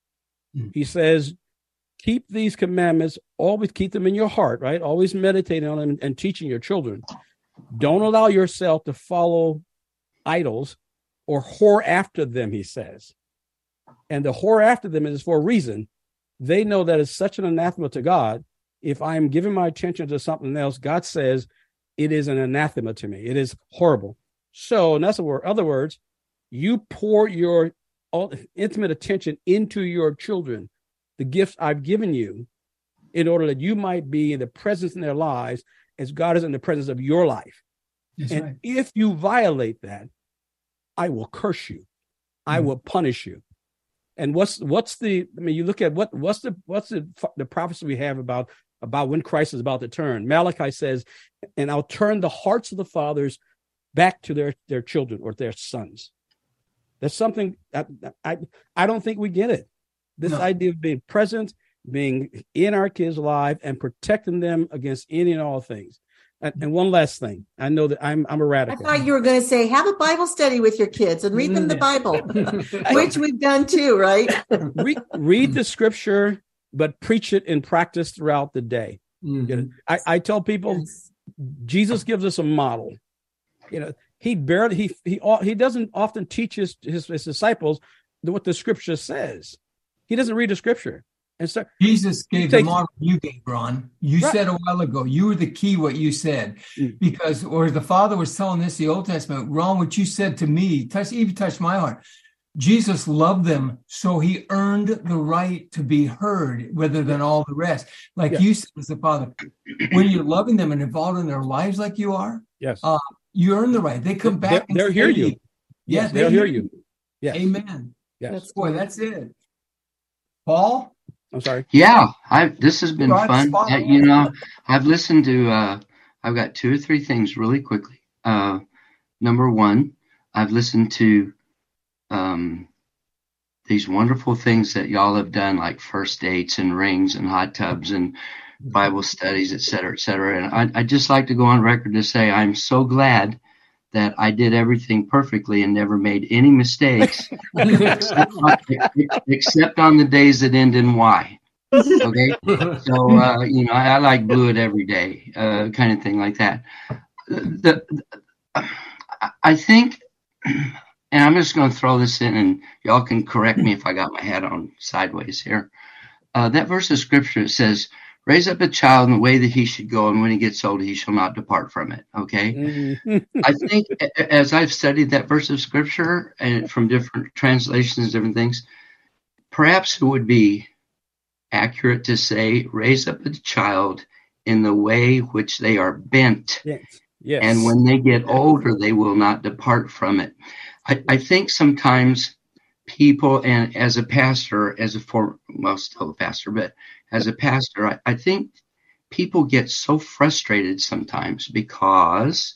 He says, keep these commandments, always keep them in your heart, right? Always meditating on them and, and teaching your children. Don't allow yourself to follow idols or whore after them, he says. And the whore after them is for a reason, they know that it's such an anathema to God. If I am giving my attention to something else, God says it is an anathema to me. It is horrible. So in other words, you pour your intimate attention into your children, the gifts I've given you, in order that you might be in the presence in their lives as God is in the presence of your life. That's and right. If you violate that, I will curse you. Mm-hmm. I will punish you. And what's what's the? I mean, you look at what what's the what's the the prophecy we have about about when Christ is about to turn. Malachi says, "And I'll turn the hearts of the fathers back to their their children or their sons." There's something that I I don't think we get it. This no. idea of being present, being in our kids' life, and protecting them against any and all things. And, and one last thing, I know that I'm I'm a radical. I thought you were going to say, have a Bible study with your kids and read them the Bible, which we've done too, right? read, read the scripture, but preach it in practice throughout the day. Mm-hmm. You know, I, I tell people, yes. Jesus gives us a model. You know, he barely he he he doesn't often teach his, his his disciples what the scripture says. He doesn't read the scripture. And so Jesus gave the model you gave, Ron. You right. said a while ago, you were the key what you said. Mm. Because, or the Father was telling this, the Old Testament, Ron, what you said to me, touch, even touched my heart. Jesus loved them, so he earned the right to be heard rather than all the rest. Like yeah. you said as the Father, when you're loving them and involved in their lives like you are, yes, uh, you earn the right. They come back they, and they'll hear you. you. Yes, yeah, they'll hear you. Yes. Amen. Yes. That's, boy, that's it. Paul? I'm sorry. Yeah, I this has been fun. Uh, you know, I've listened to. Uh, I've got two or three things really quickly. Uh, number one, I've listened to um, these wonderful things that y'all have done, like first dates and rings and hot tubs and Bible studies, et cetera, et cetera. And I I just like to go on record to say I'm so glad that I did everything perfectly and never made any mistakes, except, on, except on the days that end in Y. Okay, so uh, you know I, I like blew it every day, uh, kind of thing like that. The, the I think, and I'm just going to throw this in, and y'all can correct me if I got my head on sideways here. Uh, that verse of scripture says, "Raise up a child in the way that he should go, and when he gets old, he shall not depart from it." Okay. Mm-hmm. I think as I've studied that verse of scripture and from different translations, different things, perhaps it would be accurate to say, raise up a child in the way which they are bent. Yes. Yes. And when they get older, they will not depart from it. I, I think sometimes people, and as a pastor, as a former, well, still a pastor, but as a pastor, I, I think people get so frustrated sometimes because,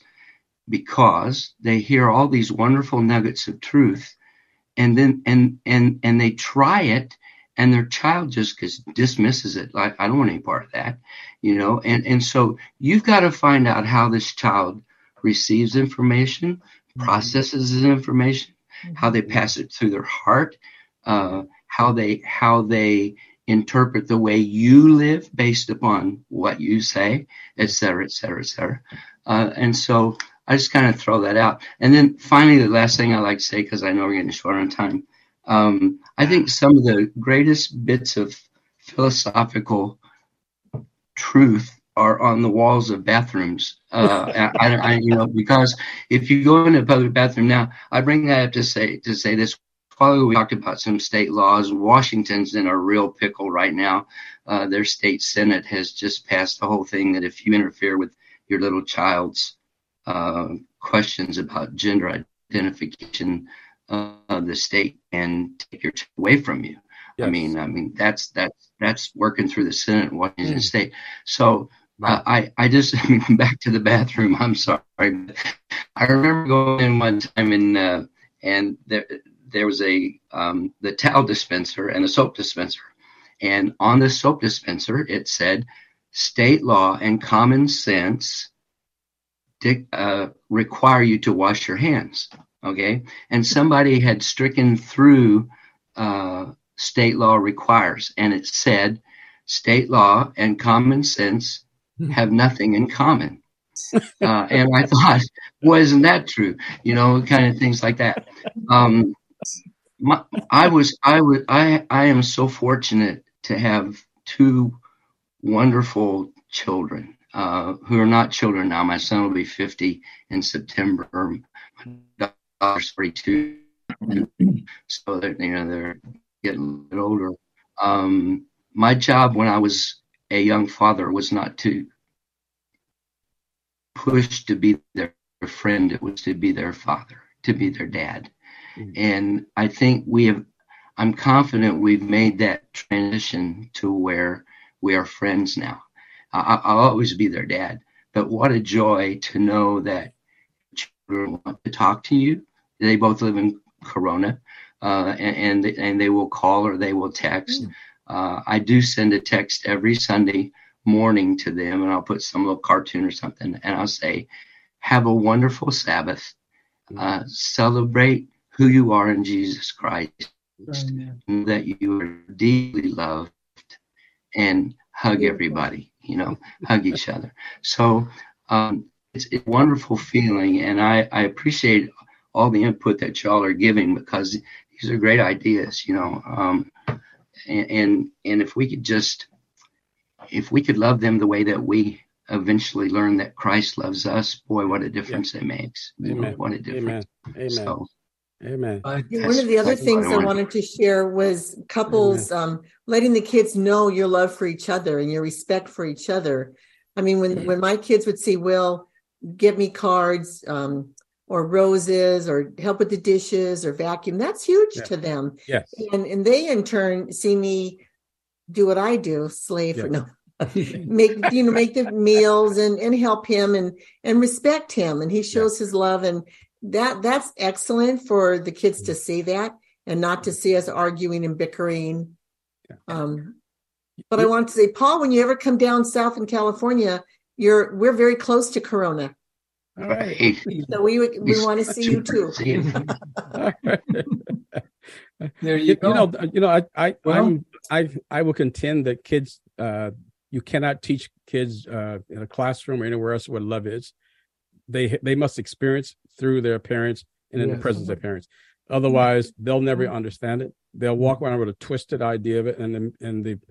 because they hear all these wonderful nuggets of truth, and then and and and they try it, and their child just dismisses it. Like, I don't want any part of that, you know. And and so you've got to find out how this child receives information, mm-hmm. processes this information, mm-hmm. how they pass it through their heart, uh, how they how they interpret the way you live based upon what you say, et cetera, et cetera, et cetera. Uh, and so I just kind of throw that out. And then finally, the last thing I like to say, because I know we're getting short on time, um, I think some of the greatest bits of philosophical truth are on the walls of bathrooms. Uh, I, I, you know, because if you go into a public bathroom now, I bring that up to say to say this. While we talked about some state laws, Washington's in a real pickle right now. Uh, their state senate has just passed the whole thing that if you interfere with your little child's uh, questions about gender identification, uh, the state can take your child away from you. Yes. I mean, I mean that's that's that's working through the Senate in Washington mm. State. So uh, I I just I mean, back to the bathroom. I'm sorry, I remember going in one time and uh, and there. There was a um, the towel dispenser and a soap dispenser, and on the soap dispenser it said, "State law and common sense dic- uh, require you to wash your hands." Okay, and somebody had stricken through uh, "state law requires," and it said, "State law and common sense have nothing in common." Uh, and I thought, well, isn't that true? You know, kind of things like that. Um, My, I was, I was, I, I am so fortunate to have two wonderful children uh, who are not children now. My son will be fifty in September. My daughter's forty-two. So they're, you know, they're getting a bit older. Um, my job when I was a young father was not to push to be their friend. It was to be their father, to be their dad. Mm-hmm. And I think we have, I'm confident we've made that transition to where we are friends now. I, I'll always be their dad, but what a joy to know that children want to talk to you. They both live in Corona, uh, and, and and they will call or they will text. Mm. Uh, I do send a text every Sunday morning to them, and I'll put some little cartoon or something, and I'll say, have a wonderful Sabbath. Uh, celebrate who you are in Jesus Christ, and that you are deeply loved, and hug everybody, you know, hug each other. So um, it's, it's a wonderful feeling, and I, I appreciate all the input that y'all are giving, because these are great ideas, you know. Um, and, and and if we could just, if we could love them the way that we eventually learn that Christ loves us, boy, what a difference yeah. it makes. Amen. You know, what a difference. Amen. Amen. So, Amen. One of the other things I wanted to share was couples um, letting the kids know your love for each other and your respect for each other. I mean, when, when my kids would see Will give me cards, um, or roses, or help with the dishes, or vacuum, that's huge yeah. to them. Yes. And and they in turn see me do what I do, slave yes. for no, make you know make the meals and and help him and and respect him, and he shows yeah. his love, and that that's excellent for the kids to see that and not to see us arguing and bickering. Yeah. Um, but I wanted to say, Paul, when you ever come down south in California, you're we're very close to Corona. All right. So we we want to see you too. There you, you go. You know, you know, I I well, I'm, I I will contend that kids, uh, you cannot teach kids uh, in a classroom or anywhere else what love is. They they must experience through their parents and in yes. the presence of parents. Otherwise, they'll never understand it. They'll walk around with a twisted idea of it, and the, and the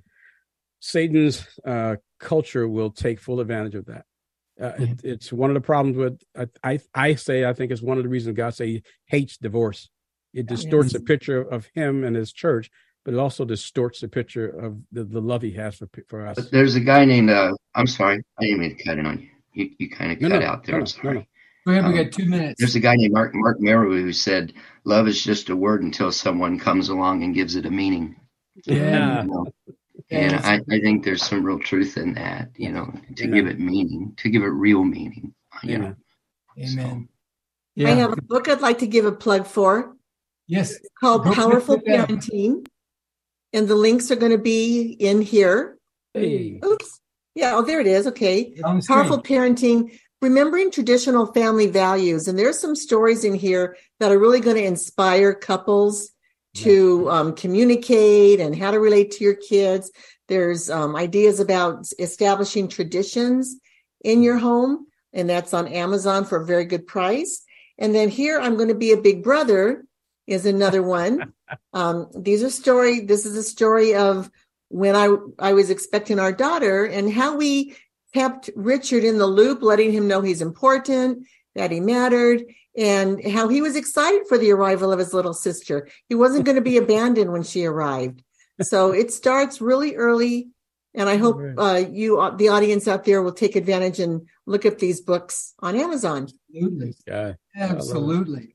Satan's uh, culture will take full advantage of that. Uh, it, it's one of the problems with, I, I I say, I think it's one of the reasons God say he hates divorce. It distorts yes. the picture of him and his church, but it also distorts the picture of the, the love he has for for us. But there's a guy named, uh, I'm sorry, I didn't mean to cut in on you. You, you kind of no, cut no, out there. No, I'm sorry. No, no. Go ahead, we um, got two minutes. There's a guy named Mark Mark Meru who said, love is just a word until someone comes along and gives it a meaning. Yeah. You know? And I, I think there's some real truth in that, you know, to Amen. give it meaning, to give it real meaning, you Amen. know. Amen. So, yeah. I have a book I'd like to give a plug for. Yes. It's called Go Powerful Parenting. And the links are going to be in here. Hey. Oops. Yeah, oh, there it is. Okay. Powerful screen. Parenting, remembering traditional family values. And there's some stories in here that are really going to inspire couples to um, communicate and how to relate to your kids. There's um, ideas about establishing traditions in your home, and that's on Amazon for a very good price. And then here, I'm going to be a big brother is another one. Um, these are story. This is a story of when I I was expecting our daughter and how we kept Richard in the loop, letting him know he's important, that he mattered, and how he was excited for the arrival of his little sister. He wasn't going to be abandoned when she arrived. So it starts really early, and I hope uh, you, uh, the audience out there, will take advantage and look at these books on Amazon. Absolutely. Yeah. Absolutely.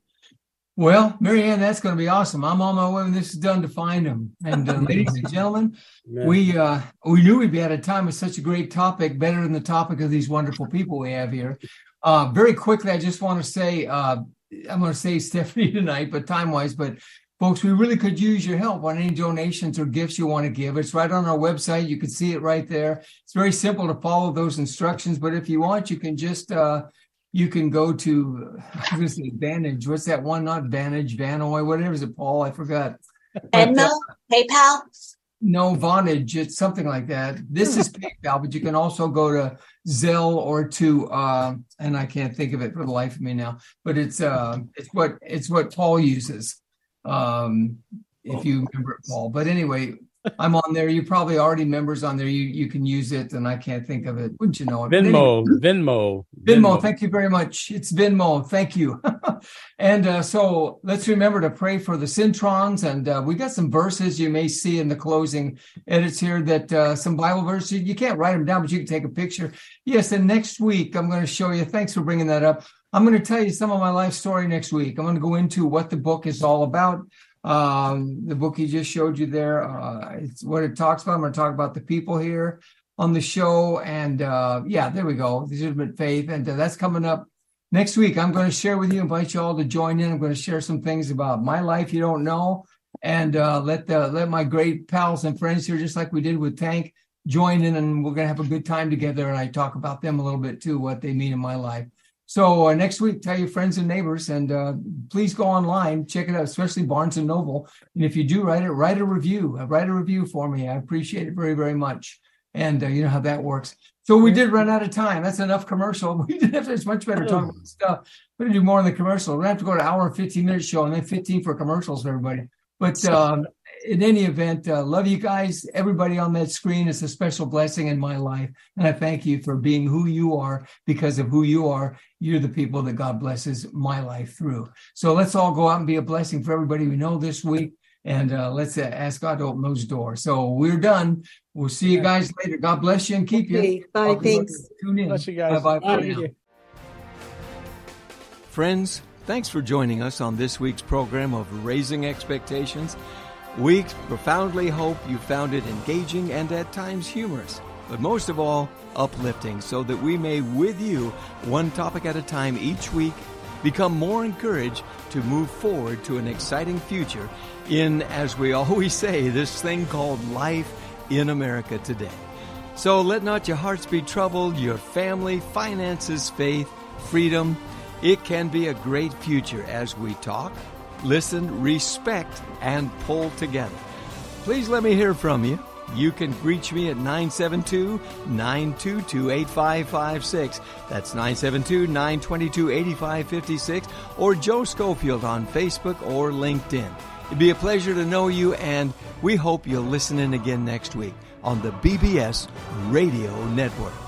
Well, Marianne, that's going to be awesome. I'm on my way when this is done to find them. And uh, ladies and gentlemen, Amen. we uh, we knew we'd be at a time with such a great topic, better than the topic of these wonderful people we have here. Uh, very quickly, I just want to say, uh, I'm going to say Stephanie tonight, but time-wise, but folks, we really could use your help on any donations or gifts you want to give. It's right on our website. You can see it right there. It's very simple to follow those instructions, but if you want, you can just, uh, you can go to, I was going to say Vantage. What's that one? Not Vantage, Vanoy, whatever is it, Paul? I forgot. Venmo, uh, PayPal? No, Vonage. It's something like that. This is PayPal, but you can also go to Zelle or to, uh, and I can't think of it for the life of me now, but it's uh, it's what it's what Paul uses. Um, if you remember it, Paul. But anyway, I'm on there. You're probably already members on there. You you can use it, and I can't think of it. Wouldn't you know it? Venmo, Anyway, Venmo, Venmo. Thank you very much. It's Venmo. Thank you. And uh, so let's remember to pray for the Centrons. And uh, we got some verses you may see in the closing edits here that uh, some Bible verses. You can't write them down, but you can take a picture. Yes. And next week, I'm going to show you. Thanks for bringing that up. I'm going to tell you some of my life story next week. I'm going to go into what the book is all about. Um, the book he just showed you there, uh, it's what it talks about. I'm going to talk about the people here on the show. And uh, yeah, there we go. Legitimate faith. And uh, that's coming up next week. I'm going to share with you, invite you all to join in. I'm going to share some things about my life you don't know. And uh, let the, let my great pals and friends here, just like we did with Tank, join in. And we're going to have a good time together. And I talk about them a little bit too, what they mean in my life. So uh, next week, tell your friends and neighbors, and uh, please go online, check it out, especially Barnes and Noble. And if you do write it, write a review. Uh, write a review for me. I appreciate it very, very much. And uh, you know how that works. So we did run out of time. That's enough commercial. We didn't have to, it's much better talking about stuff. We're going to do more in the commercial. We're going to have to go to an hour and fifteen minute show and then fifteen for commercials for everybody. But um, in any event, uh, love you guys. Everybody on that screen is a special blessing in my life. And I thank you for being who you are. Because of who you are, you're the people that God blesses my life through. So let's all go out and be a blessing for everybody we know this week. And uh, let's uh, ask God to open those doors. So we're done. We'll see you guys later. God bless you and keep you. Okay, bye. Thanks. Tune in. Bless you guys. Bye-bye. Bye. For now. Friends, thanks for joining us on this week's program of Raising Expectations. We profoundly hope you found it engaging and at times humorous, but most of all, uplifting, so that we may, with you, one topic at a time each week, become more encouraged to move forward to an exciting future in, as we always say, this thing called life in America today. So let not your hearts be troubled, your family, finances, faith, freedom. It can be a great future as we talk, listen, respect, and pull together. Please let me hear from you. You can reach me at nine seven two, nine two two, eight five five six. That's nine seven two, nine two two, eight five five six, or Joe Schofield on Facebook or LinkedIn. It'd be a pleasure to know you, and we hope you'll listen in again next week on the B B S Radio Network.